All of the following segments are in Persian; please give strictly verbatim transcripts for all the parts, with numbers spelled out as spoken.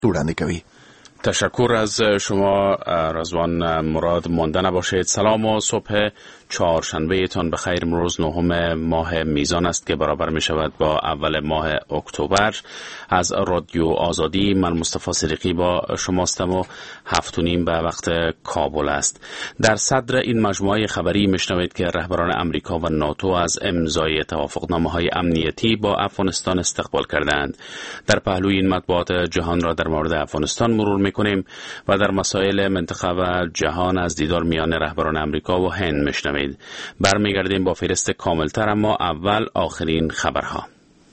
وړاندې کوي. تشکر از شما رضوان مراد. مانده نباشید. سلام و صبح چهارشنبه تان بخیر. امروز نهم ماه میزان است که برابر می شود با اول ماه اکتبر. از رادیو آزادی من مصطفی صدیقی با شماستم و هفت و نیم به وقت کابل است. در صدر این مجموعه خبری میشنوید که رهبران امریکا و ناتو از امضای توافقنامه های امنیتی با افغانستان استقبال کردند. در پهلوی این مطبوعات جهان را در مورد افغانستان مرور میکنیم و در مسائل منطقه و جهان از دیدار میان رهبران امریکا و هند میشنوید. برمیگردیم با فهرست کاملتر، اما اول آخرین خبرها.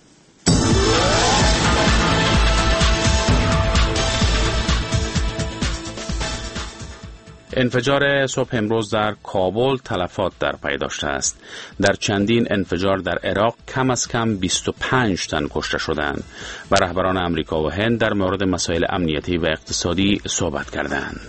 انفجار صبح امروز در کابل تلفات در پی داشته است. در چندین انفجار در عراق کم از کم بیست و پنج تن کشته شدند و رهبران امریکا و هند در مورد مسائل امنیتی و اقتصادی صحبت کردند.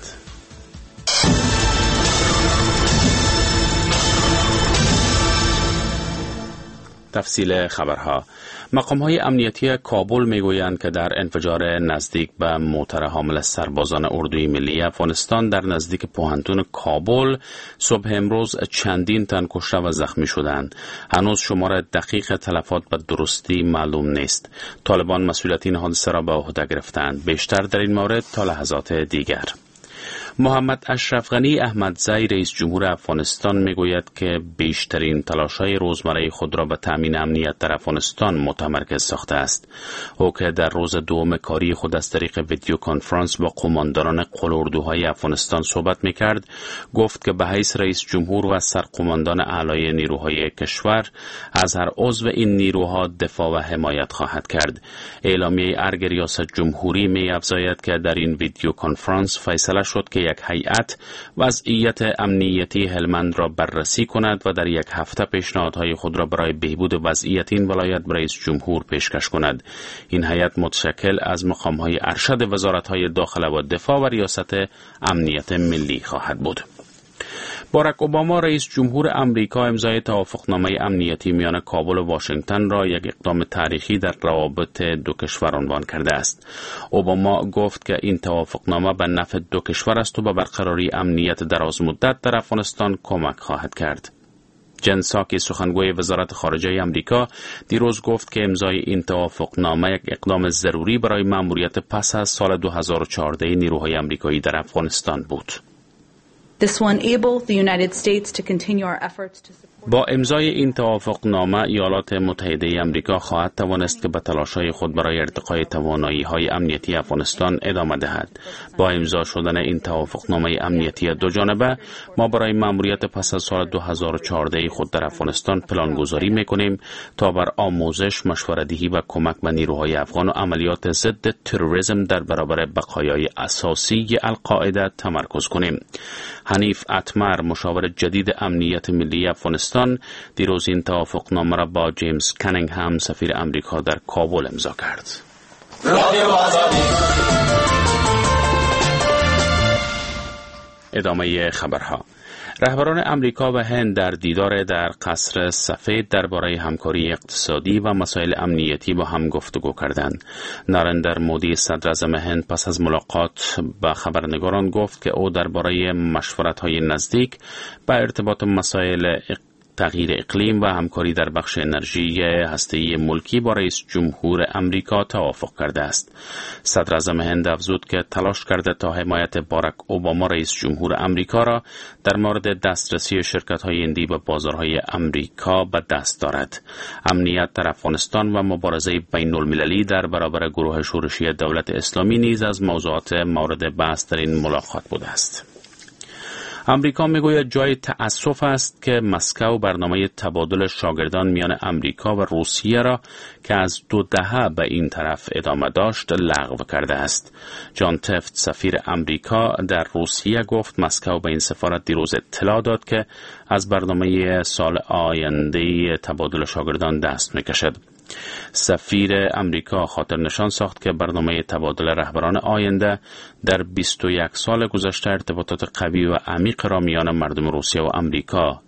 تفصیل خبرها. مقام‌های امنیتی کابل میگویند که در انفجار نزدیک به موتر حامل سربازان اردوی ملی افغانستان در نزدیک پوهنتون کابل صبح امروز چندین تن کشته و زخمی شدند. هنوز شمار دقیق تلفات به درستی معلوم نیست. طالبان مسئولیت این حادثه را به عهده گرفتند. بیشتر در این مورد تا لحظات دیگر. محمد اشرف غنی احمدزی رئیس جمهور افغانستان میگوید که بیشترین تلاش‌های روزمره خود را به تامین امنیت در افغانستان متمرکز ساخته است. او که در روز دوم کاری خود از طریق ویدیو کنفرانس با قماندانان قلاردوهای افغانستان صحبت میکرد، گفت که به حیث رئیس جمهور و سرقماندان اعلای نیروهای کشور از هر عضو این نیروها دفاع و حمایت خواهد کرد. اعلامیه ارگ ریاست جمهوری می‌افزاید که در این ویدیو کنفرانس فیصله شد که یک هیئت وضعیت امنیتی هلمند را بررسی کند و در یک هفته پیشنهادهای خود را برای بهبود وضعیت این ولایت به رئیس جمهور پیشکش کند. این هیئت متشکل از مقام‌های ارشد وزارت‌های داخله و دفاع و ریاست امنیت ملی خواهد بود. باراک اوباما رئیس جمهور امریکا امضای توافقنامه امنیتی میان کابل و واشنگتن را یک اقدام تاریخی در روابط دو کشور عنوان کرده است. اوباما گفت که این توافقنامه به نفع دو کشور است و به برقراری امنیت درازمدت در افغانستان کمک خواهد کرد. جن ساکی سخنگوی وزارت خارجه امریکا دیروز گفت که امضای این توافقنامه یک اقدام ضروری برای مأموریت پس از سال دو هزار و چهارده نیروهای امریکایی در افغانستان بود. This will enable the United States to continue our efforts to support. با امضای این توافقنامه ایالات متحده آمریکا خواهد توانست که به تلاش‌های خود برای ارتقای توانایی‌های امنیتی افغانستان ادامه دهد. با امضا شدن این توافقنامه امنیتی دو جانبه، ما برای مأموریت پس از سال دو هزار و چهارده خود در افغانستان پلانگذاری می‌کنیم تا بر آموزش، مشوره‌دهی و کمک به نیروهای افغان و عملیات ضد تروریسم در برابر بقایای اساسی القاعده تمرکز کنیم. حنیف اتمر، مشاور جدید امنیت ملی افغانستان، دیروز این توافقنامه را با جیمز کنینگهم، سفیر امریکا در کابل امضا کرد. ادامه خبرها. رهبران امریکا و هند در دیدار در قصر سفید درباره همکاری اقتصادی و مسائل امنیتی با هم گفتگو کردند. نارندر مودی صدر اعظم هند پس از ملاقات با خبرنگاران گفت که او درباره مشورت‌های نزدیک با ارتباط مسائل تغییر اقلیم و همکاری در بخش انرژی هسته‌ای ملکی با رئیس جمهور امریکا توافق کرده است. صدر اعظم هند افزود که تلاش کرده تا حمایت باراک اوباما رئیس جمهور امریکا را در مورد دسترسی شرکت‌های هندی به بازارهای امریکا به دست دارد. امنیت در افغانستان و مبارزه بین المللی در برابر گروه شورشی دولت اسلامی نیز از موضوعات مورد بحث در این ملاقات بوده است. امریکا میگوید جای تأسف است که مسکو برنامه تبادل شاگردان میان امریکا و روسیه را که از دو دهه به این طرف ادامه داشت لغو کرده است. جان تفت، سفیر امریکا در روسیه، گفت مسکو به این سفارت دیروز اطلاع داد که از برنامه سال آینده تبادل شاگردان دست میکشد. سفیر امریکا خاطر نشان ساخت که برنامه تبادل رهبران آینده در بیست و یک سال گذشته ارتباطات قوی و عمیق را میان مردم روسیه و امریکا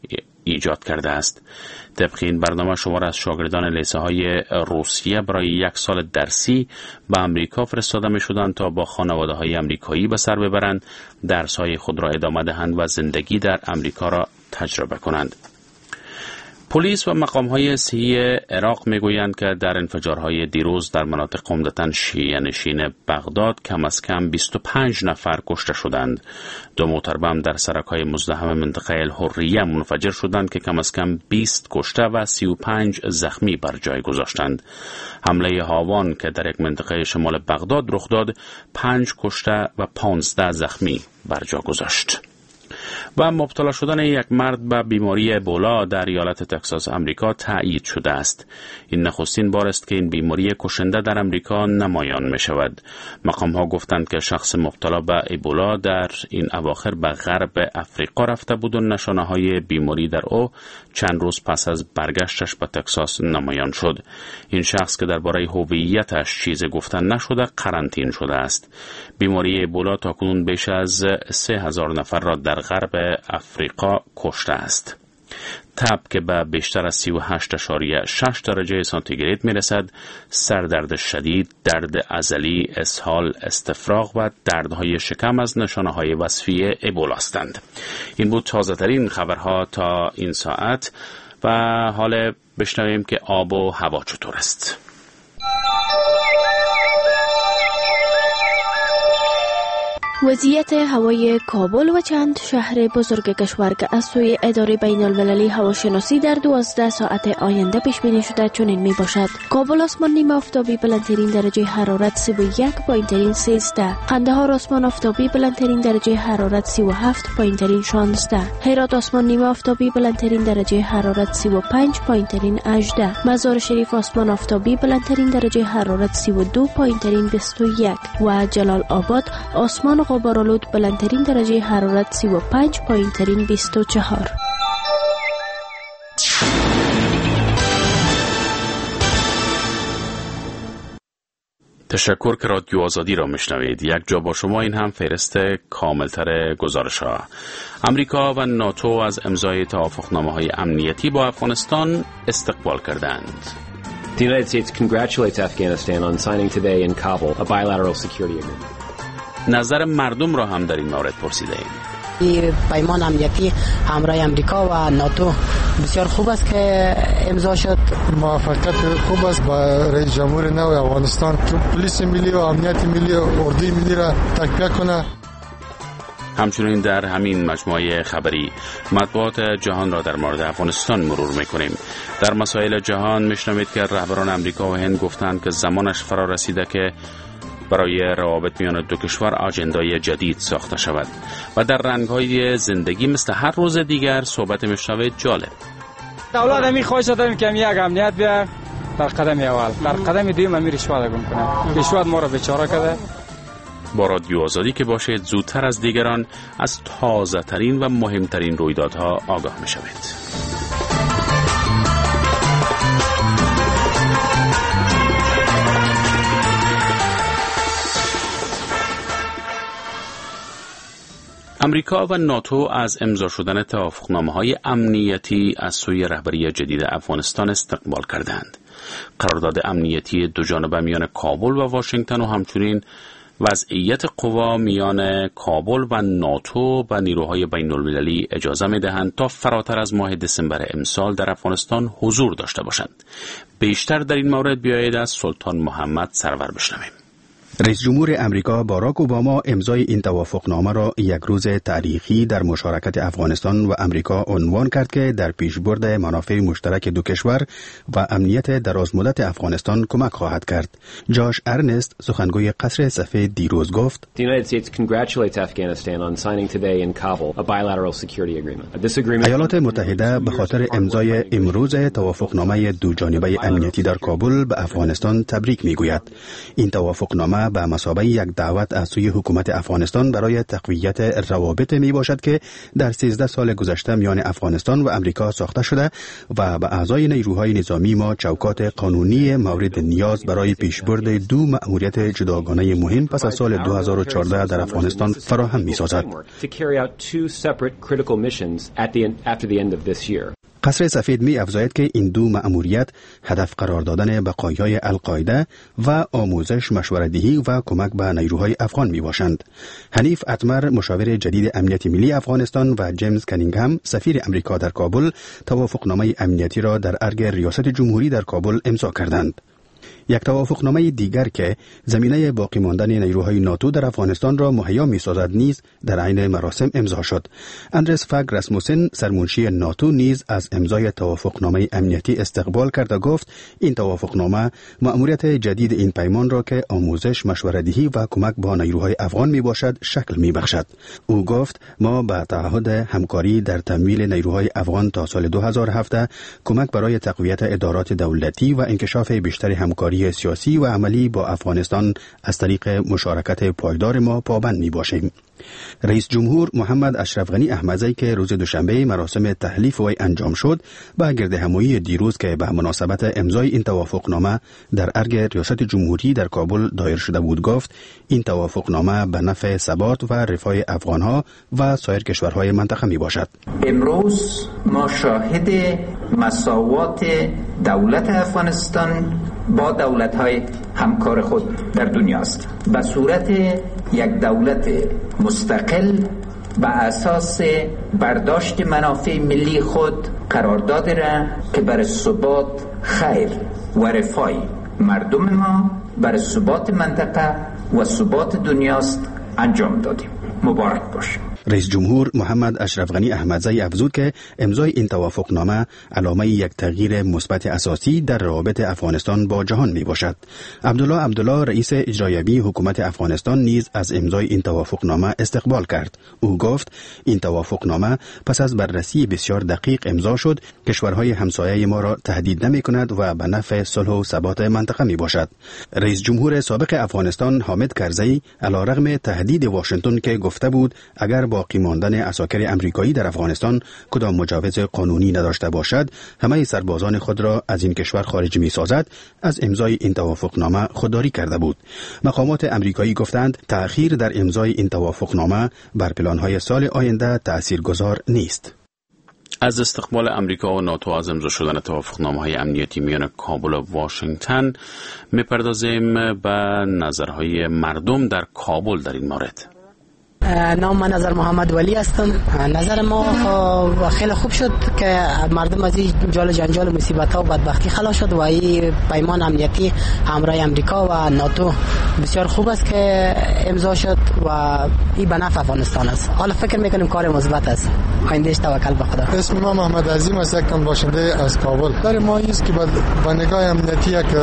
ایجاد کرده است. طبق این برنامه شمار از شاگردان لیسه های روسیه برای یک سال درسی به امریکا فرستاده می شدند تا با خانواده های امریکایی به سر ببرند، درس های خود را ادامه دهند و زندگی در امریکا را تجربه کنند. پلیس و مقام‌های صحی عراق می‌گویند که در انفجارهای دیروز در مناطق عمدتاً شیعه نشین بغداد کم از کم بیست و پنج نفر کشته شدند. دو موتر بم در سرک‌های مزدحم منطقه الحریه منفجر شدند که کم از کم بیست کشته و سی و پنج زخمی بر جای گذاشتند. حمله هاوان که در یک منطقه شمال بغداد رخ داد، پنج کشته و پانزده زخمی بر جا گذاشت. و مبتلا شدن یک مرد به بیماری ابولا در ایالت تگزاس آمریکا تایید شده است. این نخستین بار است که این بیماری کشنده در آمریکا نمایان می شود. مقام ها گفتند که شخص مبتلا به ابولا در این اواخر به غرب افریقا رفته بود و نشانه های بیماری در او چند روز پس از برگشتش به تگزاس نمایان شد. این شخص که درباره هویتش چیزی گفتن نشده قرنطین شده است. بیماری ابولا تاکنون بیش از سه هزار نفر را در غرب افریقا کشته است. تب که به بیشتر از سی و هشت اشاریه شش درجه سانتیگراد می رسد، سردرد شدید، درد عضلی، اسهال، استفراغ و دردهای شکم از نشانه های وصفی ابولا هستند. این بود تازه ترین خبرها تا این ساعت و حال بشنویم که آب و هوا چطور است. وضعیت هوای کابل و چند شهر بزرگ کشور که از سوی اداره بین المللی هواشناسی در دوازده ساعت آینده پیش بینی شده چنین می باشد: کابل آسمان نیمه آفتابی بلندترین درجه حرارت سی و یک پایینترین سیزده، قندهار آسمان آفتابی بلندترین درجه حرارت سی و هفت پایینترین شانزده، هرات آسمان نیمه آفتابی بلندترین درجه حرارت سی و پنج پایینترین هجده، مزار شریف آسمان آفتابی بلندترین درجه حرارت سی و دو پایینترین بیست و یک و جلال آباد آسمان غبارآلود بلندترین درجه حرارت سی و پنج پایینترین بیست و چهار. تشکر که رادیو آزادی را میشنوید. یک جا با شما این هم فهرست کاملتر گزارش ها. امریکا و ناتو از امضای توافقنامه های امنیتی با افغانستان استقبال کردند. The United States congratulates Afghanistan on signing today in Kabul a bilateral security agreement. نظر مردم را هم در این مورد پرسیده ایم. این پیمان امنیتی همراه امریکا و ناتو بسیار خوب است که امضا شد. موافقت خوب است با رئیس جمهور نو افغانستان که پلیس ملی و امنیت ملی و اردوی ملی را تقویت کنه. همچنین در همین مجموعه خبری مطبوعات جهان را در مورد افغانستان مرور میکنیم. در مسائل جهان میشنوید که رهبران امریکا و هند گفتند که زمانش فرا رسیده که برای روابط میان دو کشور آجندای جدید ساخته شود و در رنگ‌های زندگی مثل هر روز دیگر صحبت میشنوید جالب. دولت همی خواهش دادم که یک امنیت بیا در قدم اول، در قدم دوم امیر رشوت گم کنه. رشوت ما را بیچاره کرده. با رادیو آزادی که باشید زودتر از دیگران از تازه ترین و مهمترین رویدادها آگاه میشوید. امریکا و ناتو از امضا شدن توافقنامه‌های امنیتی از سوی رهبری جدید افغانستان استقبال کردند. قرارداد امنیتی دو جانبه میان کابل و واشنگتن و همچنین وضعیت قوا میان کابل و ناتو و نیروهای بین المللی اجازه می‌دهند تا فراتر از ماه دسامبر امسال در افغانستان حضور داشته باشند. بیشتر در این مورد بیایید از سلطان محمد سرور بشنویم. رئیس جمهور امریکا باراک اوباما امضای این توافقنامه را یک روز تاریخی در مشارکت افغانستان و امریکا عنوان کرد که در پیشبرد منافع مشترک دو کشور و امنیت درازمدت افغانستان کمک خواهد کرد. جاش ارنست سخنگوی قصر سفید دیروز گفت: The United States congratulates Afghanistan on signing today in Kabul a bilateral security agreement. This agreement ایالات متحده به خاطر امضای امروز توافقنامه دو جانبه امنیتی در کابل به افغانستان تبریک میگوید. این توافقنامه به مثابه یک دعوت از سوی حکومت افغانستان برای تقویت روابط می باشد که در سیزده سال گذشته میان افغانستان و امریکا ساخته شده و به اعضای نیروهای نظامی ما چوکات قانونی مورد نیاز برای پیشبرد دو مأموریت جداگانه مهم پس از سال دو هزار و چهارده در افغانستان فراهم می سازد. قصر سفید می افزاید که این دو مأموریت هدف قرار دادن بقایای القاعده و آموزش، مشوره‌دهی و کمک به نیروهای افغان می باشند. حنیف اتمر، مشاور جدید امنیت ملی افغانستان، و جیمز کنینگهم، سفیر امریکا در کابل، توافقنامه امنیتی را در ارگ ریاست جمهوری در کابل امضا کردند. یک توافقنامه دیگر که زمینه باقی ماندن نیروهای ناتو در افغانستان را مهیا می‌سازد نیز در عین مراسم امضا شد. اندرس فاگ راسموسن، سرمنشی ناتو، نیز از امضای توافقنامه امنیتی استقبال کرد و گفت این توافقنامه مأموریت جدید این پیمان را که آموزش، مشوره‌دهی و کمک با نیروهای افغان میباشد شکل میبخشد. او گفت ما به تعهد همکاری در تمویل نیروهای افغان تا سال دو هزار و هفت، کمک برای تقویت ادارات دولتی و انکشاف بیشتر همکاری سیاسی و عملی با افغانستان از طریق مشارکت پایدار ما پابند می باشیم. رئیس جمهور محمد اشرف غنی احمدزی که روز دوشنبه مراسم تحلیف وی انجام شد، با گردهمایی دیروز که به مناسبت امضای این توافقنامه در ارگ ریاست جمهوری در کابل دایر شده بود گفت این توافقنامه به نفع ثبات و رفاه افغانها و سایر کشورهای منطقه می باشد. امروز ما شاهد مساوات دولت افغانستان با دولت‌های همکار خود در دنیا است. به صورت یک دولت مستقل به اساس برداشت منافع ملی خود قرارداد را که برای ثبات، خیر و رفاه مردم ما، برای ثبات منطقه و ثبات دنیاست انجام دادیم. مبارک باشه. رئیس جمهور محمد اشرف غنی احمدزی افزود که امضای این توافقنامه علامه یک تغییر مثبت اساسی در روابط افغانستان با جهان می باشد. عبدالله عبدالله، رئیس اجرایی حکومت افغانستان، نیز از امضای این توافقنامه استقبال کرد. او گفت این توافقنامه پس از بررسی بسیار دقیق امضا شد، کشورهای همسایه ما را تهدید نمی کند و به نفع صلح و ثبات منطقه می باشد. رئیس جمهور سابق افغانستان حامد کرزی علیرغم تهدید واشنگتن که گفته بود اگر باقی ماندن عساکر امریکایی در افغانستان کدام مجوز قانونی نداشته باشد همه سربازان خود را از این کشور خارج می سازد، از امضای این توافقنامه خودداری کرده بود. مقامات امریکایی گفتند تأخیر در امضای این توافقنامه بر پلان‌های سال آینده تأثیرگذار نیست. از استقبال امریکا و ناتو از امضا شدن توافقنامه‌های امنیتی میان کابل و واشنگتن می‌پردازیم به نظرهای مردم در کابل در این مورد. نام من نظر محمد ولی هستم. نظر ما خیلی خوب شد که مردم از این جال جنجال و مصیبت ها و بدبختی خلاص شد و این پیمان امنیتی همراه امریکا و ناتو بسیار خوب است که امضا شد و این به نفع افغانستان است. حالا فکر میکنیم کار مثبت است. آیندهش توکل به خدا. اسم ما محمد عظیم است، یکم باشنده از کابل. در ما است که با نگاه امنیتی یک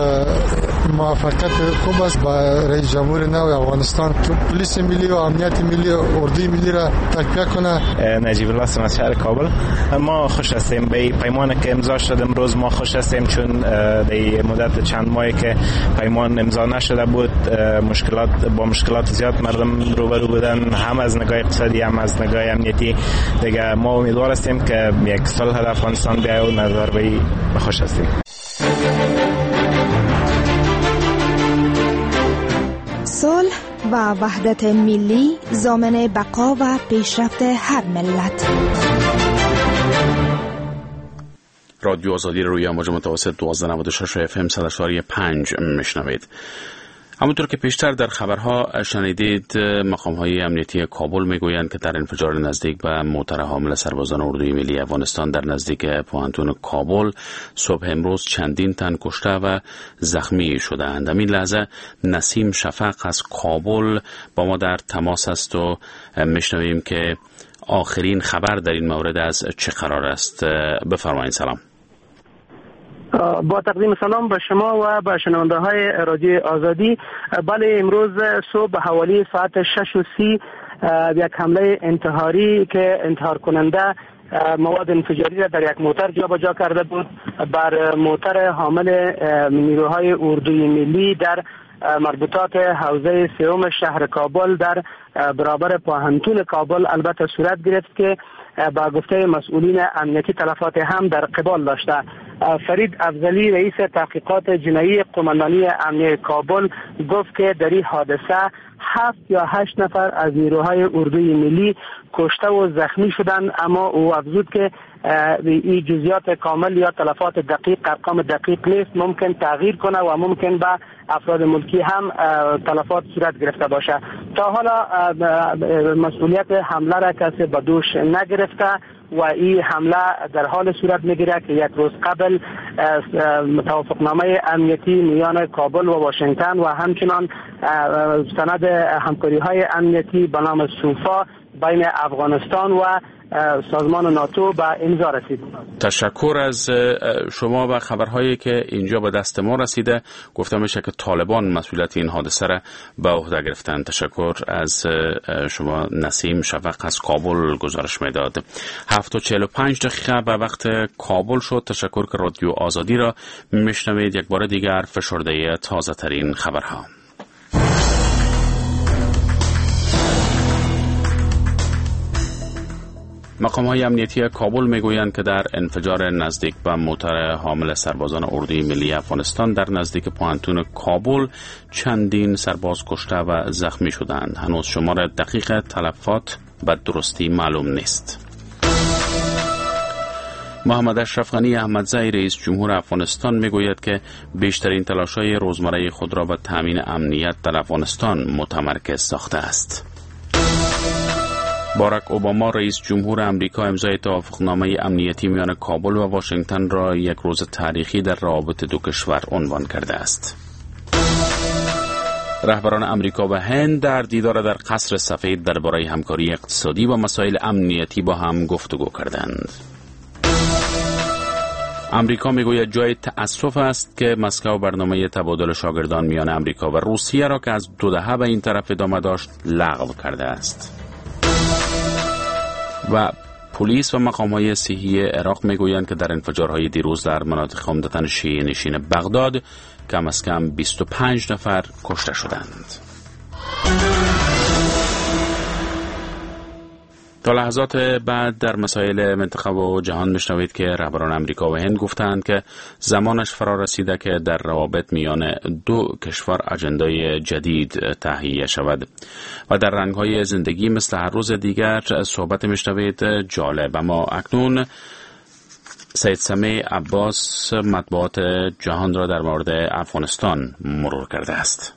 موافقت خوب است با رئیس جمهور نو افغانستان که پلیس ملی و امنیت ملی اردوی ملی را تکمیل کنه. نجیب الله از شهر کابل. ما خوش هستیم به پیمانی که امضا شد امروز. ما خوش هستیم چون در مدت چند ماهی که پیمان امضا نشده بود مشکلات با مشکلات زیاد مردم روبرو بودن، هم از نگاه اقتصادی هم از نگاه امنیتی. دیگه ما امیدوار هستیم که یک صلح در افغانستان بیاید و نظر به خوش هستیم. صلح و وحدت ملی ضامن بقا و پیشرفت هر ملت. رادیو آزادی روی موج متوسط دوازده نود و شش اف ام صد و چهار و پنج میشنوید. همونطور که پیشتر در خبرها شنیدید، مقام‌های امنیتی کابل میگویند که در انفجار نزدیک به موتر حامل سربازان اردوی ملی افغانستان در نزدیک پوهنتون کابل صبح امروز چندین تن کشته و زخمی شده‌اند. در این لحظه نسیم شفق از کابل با ما در تماس است و میشنویم که آخرین خبر در این مورد از چه قرار است. بفرمایید. سلام. با تقدیم سلام به شما و به شنونده های رادیو آزادی. بله، امروز صبح به حوالی ساعت شش و سی یک حمله انتحاری که انتحار کننده مواد انفجاری را در یک موتر جابجا کرده بود بر موتر حامل نیروهای اردوی ملی در مربوطات حوزه سوم شهر کابل در برابر پوهنتون کابل البته صورت گرفت که با گفته مسئولین امنیتی تلفات هم در قبال داشته. فرید افضلی، رئیس تحقیقات جنایی قماندانی امنیه کابل، گفت که در این حادثه هفت یا هشت نفر از نیروهای اردوی ملی کشته و زخمی شدند، اما او افزود که این جزئیات کامل یا تلفات دقیق، ارقام دقیق نیست، ممکن تغییر کنه و ممکن به افراد ملکی هم تلفات صورت گرفته باشه. تا حالا مسئولیت حمله را کسی به دوش نگرفته و این حمله در حال صورت میگیره که یک روز قبل توافقنامه امنیتی میان کابل و واشنگتن و همچنان سند همکاری های امنیتی به نام سوفا بین افغانستان و سازمان ناتو به امضا رسید. تشکر از شما و خبرهایی که اینجا به دست ما رسیده. گفتم میشه که طالبان مسئولیت این حادثه را به عهده گرفتن. تشکر از شما نسیم شفق از کابل گزارش میداد. هفت و چهل و پنج دقیقه به وقت کابل شد. تشکر که رادیو آزادی را میشنوید. یک بار دیگر فشرده تازه ترین خبرها. مقام‌های امنیتی کابل میگویند که در انفجار نزدیک به موتر حامل سربازان اردوی ملی افغانستان در نزدیک پوهنتون کابل چندین سرباز کشته و زخمی شدند. هنوز شمار دقیق تلفات به درستی معلوم نیست. محمد اشرف غنی احمدزی رئیس جمهور افغانستان میگوید که بیشترین تلاش‌های روزمره خود را به تامین امنیت در افغانستان متمرکز ساخته است. باراک اوباما رئیس جمهور امریکا امضای توافقنامه امنیتی میان کابل و واشنگتن را یک روز تاریخی در روابط دو کشور عنوان کرده است. رهبران امریکا و هند در دیدار در قصر سفید درباره همکاری اقتصادی و مسائل امنیتی با هم گفتگو کردند. امریکا میگوید جای تأسف است که مسکو برنامه تبادل شاگردان میان امریکا و روسیه را که از دو دهه به این طرف ادامه داشت لغو کرده است. و پلیس و مقام‌های صحی عراق میگویند که در انفجارهای دیروز در مناطق عمدتاً شیعه نشین بغداد کم از کم بیست و پنج نفر کشته شدند. تا لحظات بعد در مسائل منطقه و جهان میشنوید که رهبران امریکا و هند گفتند که زمانش فرا رسیده که در روابط میان دو کشور اجندای جدید تهیه شود و در رنگ‌های زندگی مثل هر روز دیگر صحبت میشنوید جالب. اما اکنون سید سمیع عباس مطبوعات جهان را در مورد افغانستان مرور کرده است.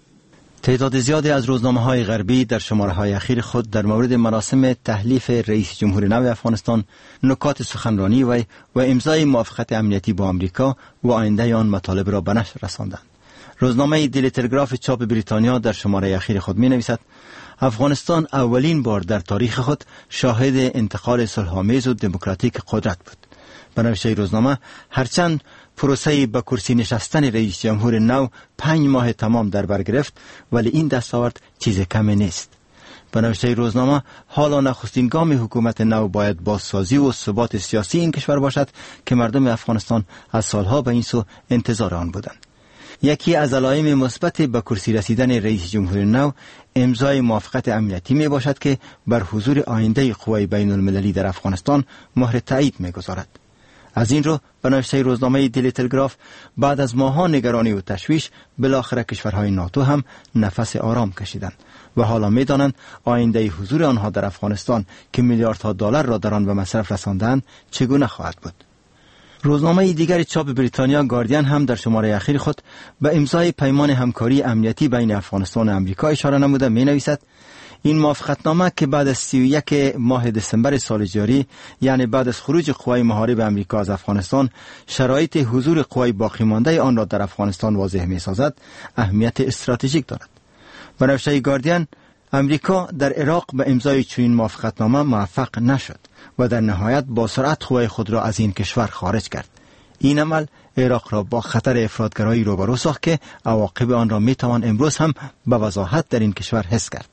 تعداد زیادی از روزنامه‌های غربی در شماره‌های اخیر خود در مورد مراسم تحلیف رئیس جمهور نو افغانستان، نکات سخنرانی وی و امضای موافقت امنیتی با آمریکا و آینده آن مطالب را به نشر رساندند. روزنامه دیلی تلگراف چاپ بریتانیا در شماره اخیر خود می‌نویسد افغانستان اولین بار در تاریخ خود شاهد انتقال صلح‌آمیز و دموکراتیک قدرت بود. به نوشته روزنامه هرچند پروسه به کرسی نشستن رئیس جمهور نو پنج ماه تمام در بر گرفت، ولی این دستاورد چیز کمی نیست. به نوشته روزنامه حالا نخستین گام حکومت نو باید بازسازی و ثبات سیاسی این کشور باشد که مردم افغانستان از سالها به این سو انتظار آن بودند. یکی از علائم مثبت به کرسی رسیدن رئیس جمهور نو امضای موافقت امنیتی می باشد که بر حضور آینده قوای بین المللی در افغانستان مهر تایید می گذارد. از این رو به نوشته روزنامه دیلی تلگراف بعد از ماه‌ها نگرانی و تشویش بالاخره کشورهای ناتو هم نفس آرام کشیدند و حالا می‌دانند آینده حضور آنها در افغانستان که میلیاردها دلار را در آن به مصرف رساندند چگونه خواهد بود. روزنامه دیگر چاپ بریتانیا گاردین هم در شماره اخیر خود به امضای پیمان همکاری امنیتی بین افغانستان و آمریکا اشاره نموده می‌نویسد این موافقتنامه که بعد از سی و یک ماه دسامبر سال جاری، یعنی بعد از خروج قوای محارب امریکا از افغانستان، شرایط حضور قوای باقی مانده آن را در افغانستان واضح می‌سازد، اهمیت استراتژیک دارد. به نوشته گاردین، امریکا در عراق به امضای چنین موافقتنامه موفق نشد و در نهایت با سرعت قوای خود را از این کشور خارج کرد. این عمل عراق را با خطر افراطگرایی روبرو ساخت که عواقب آن را می‌توان امروز هم به وضاحت در این کشور حس کرد.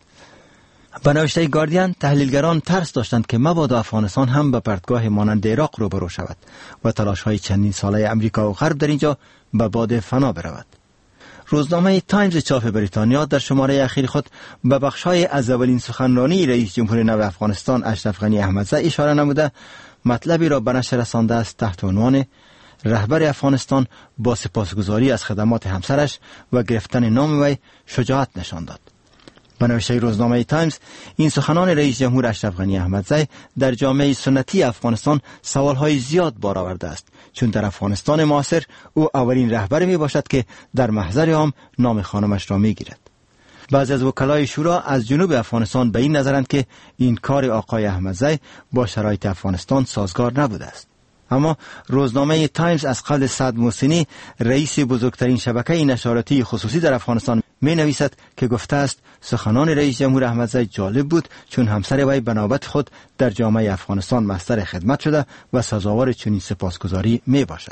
به نوشته گاردین، تحلیلگران ترس داشتند که مبادا افغانستان هم به پرتگاه مانند عراق روبرو شود و تلاش‌های چندین ساله امریکا و غرب در اینجا به باد فنا برود. روزنامه تایمز چاپ بریتانیا در شماره اخیر خود به بخش‌های از اولین سخنرانی رئیس جمهور نو افغانستان اشرف غنی احمدزی اشاره نموده مطلبی را به نشر رسانده است تحت عنوان رهبر افغانستان با سپاسگزاری از خدمات همسرش و گرفتن نام وی شجاعت نشان داد. به نوشته روزنامه تایمز، این سخنان رئیس جمهور اشرف غنی احمدزی در جامعه سنتی افغانستان سوالهای زیاد بار آورده است، چون در افغانستان معاصر او اولین رهبر می باشد که در محضر عام نام خانمش را می گیرد. بعضی از وکلای شورا از جنوب افغانستان به این نظرند که این کار آقای احمدزی با شرایط افغانستان سازگار نبوده است. اما روزنامه تایمز از قول سعد محسنی، رئیس بزرگترین شبکه نشریاتی خصوصی در افغانستان، می نویسد که گفته است سخنان رئیس جمهور احمدزی جالب بود، چون همسر وی به نوبت خود در جامعه افغانستان مستر خدمت شده و سزاوار چنین سپاسگزاری می باشد.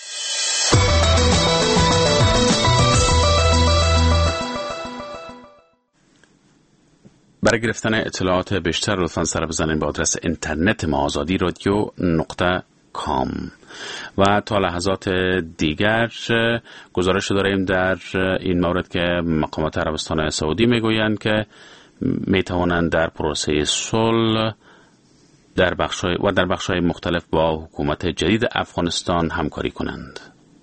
برای گرفتن اطلاعات بیشتر لطفاً سر بزنید به آدرس اینترنت ما آزادی رادیو نقطه کام. و تا لحظات دیگر گزارش داریم در این مورد که مقامات عربستان سعودی میگویند که میتوانند در پروسه صلح در بخشای و در بخشای مختلف با حکومت جدید افغانستان همکاری کنند.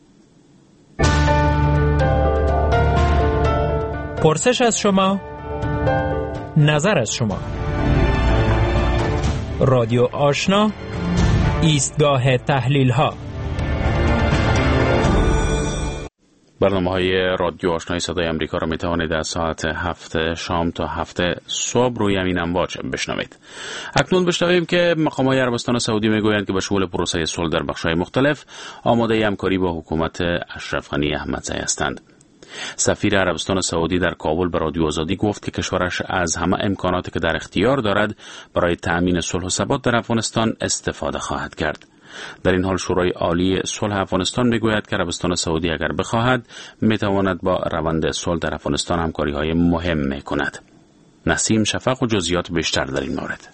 پرسش از شما، نظر از شما. رادیو آشنا، ایستگاه تحلیل ها. برنامه های رادیو آشنای صدای امریکا را می توانید از ساعت هفت شام تا هفت صبح روی همین امواج بشنوید. اکنون بشنویم که مقام های عربستان سعودی می گویند که به شمول پروسه صلح در بخش های مختلف آماده همکاری با حکومت اشرف غنی احمدزی هستند. سفیر عربستان سعودی در کابل به رادیو آزادی گفت که کشورش از همه امکاناتی که در اختیار دارد برای تأمین صلح و ثبات در افغانستان استفاده خواهد کرد. در این حال شورای عالی صلح افغانستان میگوید که عربستان سعودی اگر بخواهد میتواند با روند صلح در افغانستان همکاری‌های مهم میکند. نسیم شفق و جزئیات بیشتر در این مورد.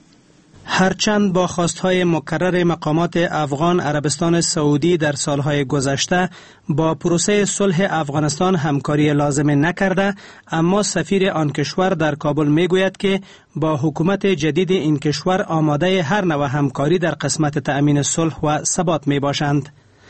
هرچند با خواستهای مکرر مقامات افغان، عربستان سعودی در سالهای گذشته با پروسه صلح افغانستان همکاری لازم نکرده، اما سفیر آن کشور در کابل میگوید که با حکومت جدید این کشور آماده هر نوع همکاری در قسمت تأمین صلح و ثبات می باشند.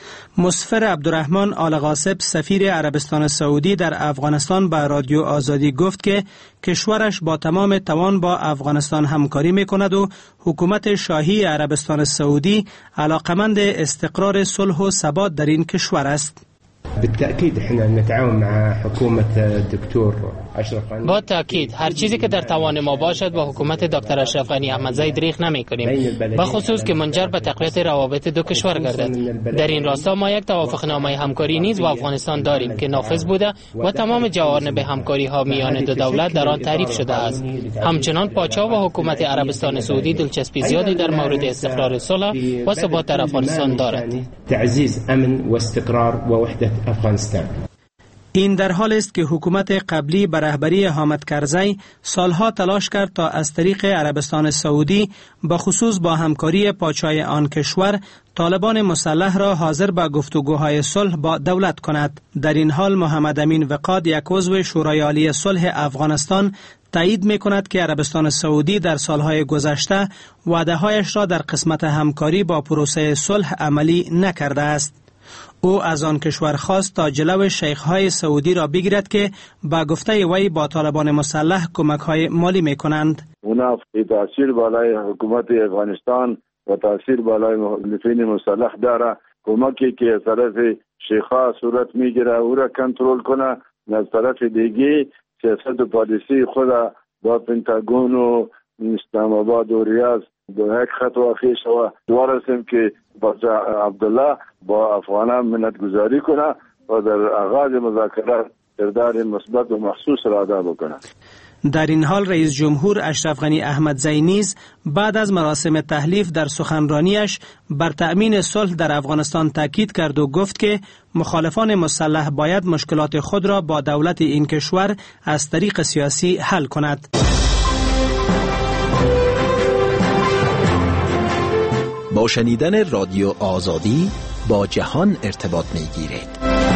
مسفر عبدالرحمن آل غاصب، سفیر عربستان سعودی در افغانستان، به رادیو آزادی گفت که کشورش با تمام توان با افغانستان همکاری میکند و حکومت شاهی عربستان سعودی علاقمند استقرار صلح و ثبات در این کشور است. بالتأكيد احنا نتعاون مع حكومة الدكتور اشرف غنی. با تأکید هر چیزی که در توان ما باشد با حکومت دکتر اشرف غنی احمدزی دریغ نمی‌کنیم، به خصوص که منجر به تقویت روابط دو کشور گردد. در این راستا ما یک توافقنامه همکاری نیز با افغانستان داریم که نافذ بوده و تمام جوانب همکاری‌ها میان دو دولت در آن تعریف شده است. همچنان پاچا و حکومت عربستان سعودی دلچسپی زیادی در مورد استقرار صلح و ثبات در افغانستان دارد. تعزیز امن و استقرار و وحدت افغانستان. این در حال است که حکومت قبلی به رهبری حامد کرزی سالها تلاش کرد تا از طریق عربستان سعودی به خصوص با همکاری پاچای آن کشور طالبان مسلح را حاضر به گفتگوهای صلح با دولت کند. در این حال محمد امین وقاد، یک عضو شورای عالی صلح افغانستان، تایید می کند که عربستان سعودی در سالهای گذشته وعده‌هایش را در قسمت همکاری با پروسه صلح عملی نکرده است. او از آن کشور خواست تا جلو شیخ‌های سعودی را بگیرد که با گفته وی با طالبان مسلح کمک‌های مالی می‌کنند. اونا تاثیر بالای حکومت افغانستان و تاثیر بالای مخالفین مسلح داره. کمکی که از طرف شیخ‌ها صورت می‌گیره او را کنترل کنه، از طرف دیگه سیاست و پالیسی خود با پنتاگون و اسلام آباد و ریاض دو یک خط واقع شود. دوارستیم که بازا عبدالله با افغانان منتگذاری کنه و در آغاز مذاکرات کردار مثبت و مخصوص را ادا بکنه. در این حال رئیس جمهور اشرف غنی احمدزی نیز بعد از مراسم تحلیف در سخنرانیش بر تأمین صلح در افغانستان تاکید کرد و گفت که مخالفان مسلح باید مشکلات خود را با دولت این کشور از طریق سیاسی حل کند. با شنیدن رادیو آزادی با جهان ارتباط می گیرید.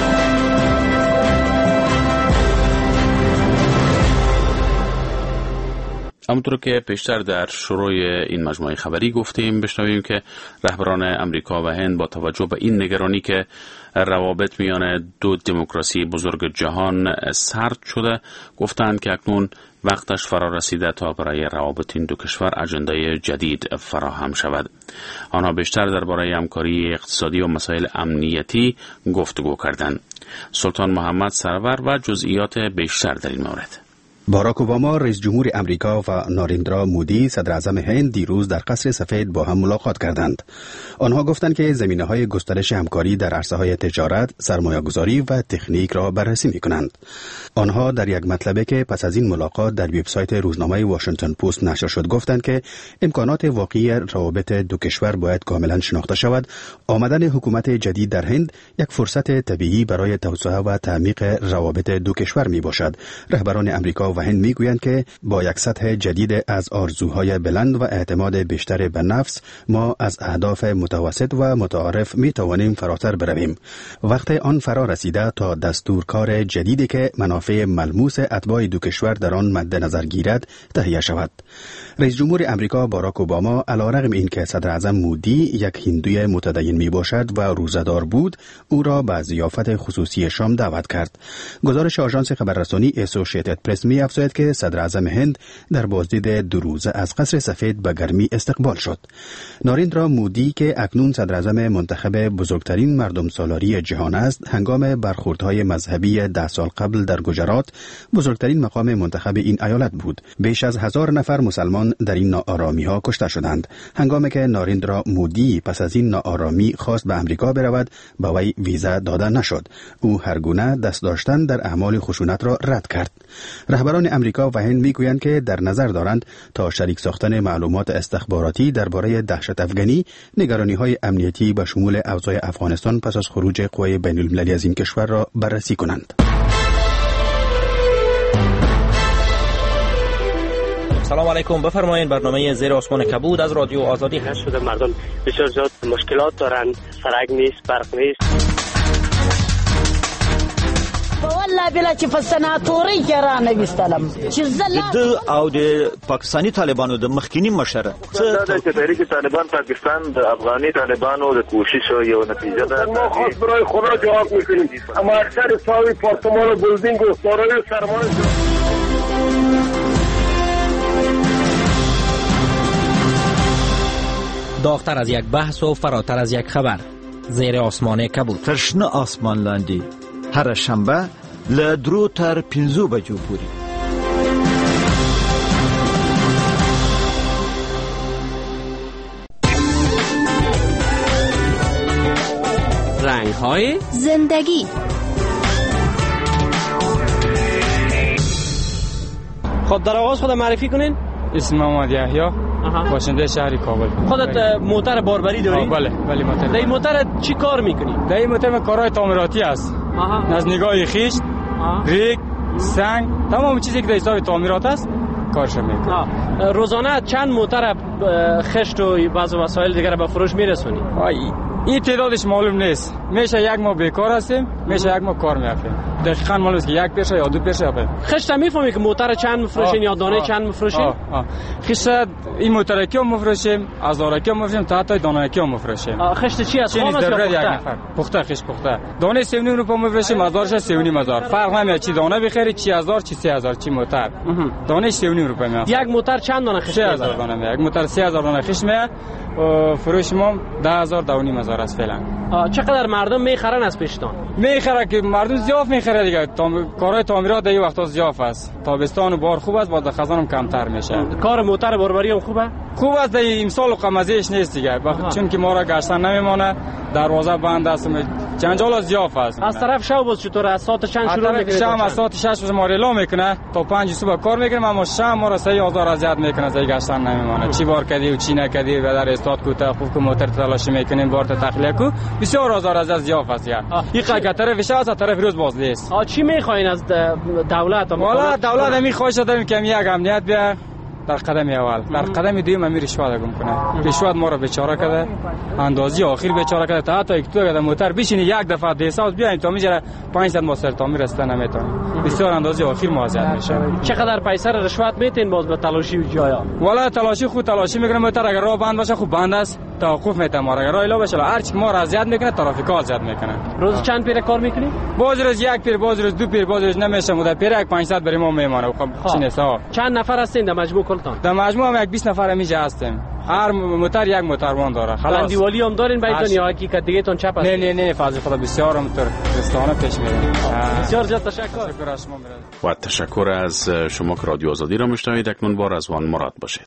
همونطور که پیشتر در شروع این مجموعه خبری گفتیم، بشنویم که رهبران امریکا و هند با توجه به این نگرانی که روابط میان دو دموکراسی بزرگ جهان سرد شده، گفتند که اکنون وقتش فرا رسیده تا برای روابط این دو کشور اجندای جدید فراهم شود. آنها بیشتر درباره همکاری اقتصادی و مسائل امنیتی گفتگو کردند. سلطان محمد سرور و جزئیات بیشتر در این مورد. باراک اوباما رئیس جمهور امریکا و ناریندرا مودی صدر اعظم هند دیروز در قصر سفید با هم ملاقات کردند. آنها گفتند که زمینه‌های گسترش همکاری در عرصه‌های تجارت، سرمایه‌گذاری و تکنیک را بررسی می‌کنند. آنها در یک مطلبه که پس از این ملاقات در وبسایت روزنامه واشنگتن پست نشر شد گفتند که امکانات واقعی روابط دو کشور باید کاملا شناخته شود. آمدن حکومت جدید در هند یک فرصت طبیعی برای توسعه و تعمیق روابط دو کشور میباشد. رهبران امریکا و هند میگویند که با یک سطح جدید از آرزوهای بلند و اعتماد بیشتر به نفس ما از اهداف متوسط و متعارف می توانیم فراتر برویم. وقت آن فرا رسیده تا دستورکار جدیدی که منافع ملموس اتباع دو کشور در آن مد نظر گیرد تهیه شود. رئیس جمهور امریکا باراک اوباما علیرغم اینکه صدر اعظم مودی یک هندوی متدین می باشد و روزه‌دار بود، او را به ضیافت خصوصی شام دعوت کرد. گزارش آژانس خبررسانی اسوسییتد پرس می افزاید که صدر اعظم هند در بازدید دو روزه از قصر سفید به گرمی استقبال شد. ناریندرا مودی که اکنون صدر اعظم منتخب بزرگترین مردم سالاری جهان است، هنگام برخوردهای مذهبی ده سال قبل در گجرات بزرگترین مقام منتخب این ایالت بود. بیش از هزار نفر مسلمان در این ناآرامی ها کشته شدند. هنگامی که ناریندرا مودی پس از این ناآرامی خواست به امریکا برود، به وی ویزا داده نشد. او هرگونه دست داشتن در اعمال خشونت را رد کرد. رهبران امریکا و هند میگویند که در نظر دارند تا شریک ساختن معلومات استخباراتی درباره دهشت افغانی، نگرانی‌های امنیتی به شمول اوضاع افغانستان پس از خروج قوای بین‌المللی از این کشور را بررسی کنند. سلام علیکم، بفرمایید. برنامه زیر آسمان کبود از رادیو آزادی هست. شده مردم بسیار زیاد مشکلات دارن، سرک نیست، برق نیست. والله بلا چې په سناتوري کې را نه وستلم چې زله د او د پاکستاني طالبانو د مخکینی مشره څه د تحریک طالبان پاکستان د افغاني طالبانو د کوشش یو نتیجه ده. ما خاص برای خدا جواب میکنیم. اما اکثر ساوی پارتمان بلدینگ و سارای سرمایه داغتر از یک بحث و فراتر از یک خبر. زیر آسمان کبود. تشنه آسمان لاندی هر شنبه له درو تر پنځو بجو پورې. رنگ‌های زندگی. خب در آغاز خود معرفی کنین. اسم محمد یحیی، باشنده شهر کابل. خودت موتر باربری داری؟ بله، ولی موتر. در این موتر چی کار میکنی؟ در این موتر کارهای تعمیراتی است. از نگاه خیشت، ریگ، سنگ، تمام چیزی که در حساب تعمیرات است کارش میکنم. روزانه چند موتر خشت و بعض وسایل دیگر به فروش میرسونی؟ این تعدادش معلوم نیست. میشه یک ماه بیکار هستیم، میشه یک ماه کار میافیم. دقیقاً معلوم است که یک پیشه یا دو پیشه آفیم. خشت میفهمی که موتر چند میفروشین یا دانه چند میفروشین؟ خشت این موتر کیو میفروشیم، هزار کیو میفروشیم، تا حتی دانه کیو میفروشیم. خشت چی است؟ خام است یا پخته؟ پخته خشت پخته. دانه سه و نیم روپا میفروشیم، هزارش سه و نیم هزار. فرق نمیاد چی دانه بخری، چی هزار، چی سه هزار، چی موتر. دانه سه و نیم روپا میاد. یک موتر چند دانه خشت؟ سه هزار دانه میاد. یک موتر سه هزار دانه خشت میاد. فروش ما ده هزار دو نیم هزار است فعلا. چقدر مردم میخرن از پیشتان؟ میخره که مردم زیاف میخره دیگه. تام... کارهای تعمیرات این وقتا زیاف است. تابستان و بار خوب است، بعد خزان هم کمتر میشه. کار موتر باربری هم خوبه؟ خوب است. در امسال و قمزیش نیست دیگه. چون که ما را گشتن نمیمانه، دروازه بند است، جنجال زیاف است. از طرف شب باز چطور از ساعت چند شروع میکنه؟ شام از ساعت شش ما ریلا میکنه تا پنج صبح کار میکنه، اما شام ما را سه هزار اذیت میکنه، زای گشتن نمیمانه. چی بار کردی و چی نکردی و در استاد کوته خوب که موتر تلاشی میکنیم بار تخلیه کو بسیار هزار از زیاف است. این قضیه طرفش است، طرف روز باز نیست. چی میخواین از دولت؟ والا دولت میخواهش دادم که یک امنیت بیا در قدم اول، در قدم دوم امیر رشوت گم کنه. رشوت ما رو بیچاره کرده، اندازی آخر بیچاره کرده. تا حتی یک تو در موتر بشینی یک دفعه دیساوس بیاین تا میجره پانصد مستر تعمیر است نمیتونی. بسیار اندازی آخر موازیت میشه. چقدر پیسه رشوت میتین باز به تلاشی جایا؟ والا تلاشی خود تلاشی میکنه. موتر اگر راه بند باشه خوب بند است. توقف میتم ما را راه لا بشه هر چی ما را اذیت میکنه ترافیکا اذیت میکنه. روز چند پیر کار میکنی؟ باز روز یک پیر، باز روز دو پیر، باز روز نمیشه مده پیر یک پانصد برای ما میمانه. خب چی نیست ها. چند نفر هستین در مجموع کلتان؟ در مجموع هم یک بیست نفر میشه هستیم. هر موتر یک موتروان داره. خلاص. دیوالی هم دارین بیتون یا حقیقت دیگه تون چپ است؟ نه نه نه فضل خدا بسیار هم تر رستوران پیش میره. بسیار زیاد تشکر. تشکر از شما. و تشکر از شما که رادیو آزادی را مشاهده اکنون با رضوان مراد باشید.